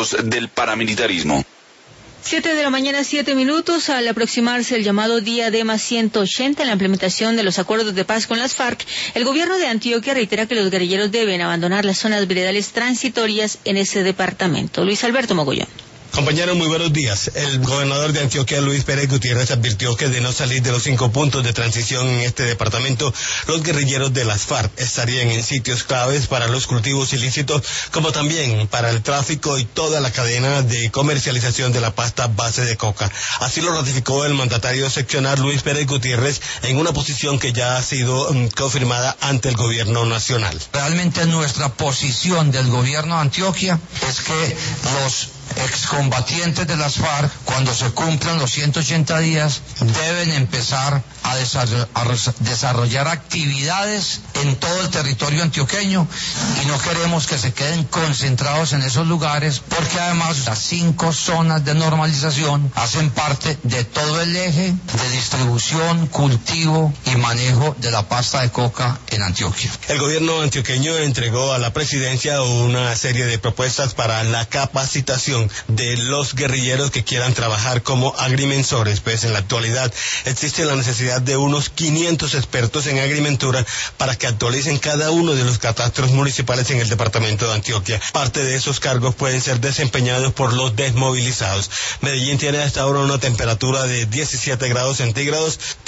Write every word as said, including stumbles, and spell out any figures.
expertos del paramilitarismo. Siete de la mañana, siete minutos. Al aproximarse el llamado Diadema ciento ochenta en la implementación de los acuerdos de paz con las FARC, el gobierno de Antioquia reitera que los guerrilleros deben abandonar las zonas veredales transitorias en ese departamento. Luis Alberto Mogollón. Compañeros, muy buenos días. El gobernador de Antioquia, Luis Pérez Gutiérrez, advirtió que de no salir de los cinco puntos de transición en este departamento, los guerrilleros de las FARC estarían en sitios claves para los cultivos ilícitos, como también para el tráfico y toda la cadena de comercialización de la pasta base de coca. Así lo ratificó el mandatario seccional Luis Pérez Gutiérrez en una posición que ya ha sido um, confirmada ante el gobierno nacional. Realmente nuestra posición del gobierno de Antioquia es que los excombatientes de las FARC, cuando se cumplan los ciento ochenta días, deben empezar a desarrollar, a desarrollar actividades en todo el territorio antioqueño, y no queremos que se queden concentrados en esos lugares, porque además las cinco zonas de normalización hacen parte de todo el eje de distribución, cultivo y manejo de la pasta de coca en Antioquia. El gobierno antioqueño entregó a la presidencia una serie de propuestas para la capacitación de los guerrilleros que quieran trabajar como agrimensores, pues en la actualidad existe la necesidad de unos quinientos expertos en agrimentura para que actualicen cada uno de los catastros municipales en el departamento de Antioquia. Parte de esos cargos pueden ser desempeñados por los desmovilizados. Medellín tiene hasta ahora una temperatura de diecisiete grados centígrados,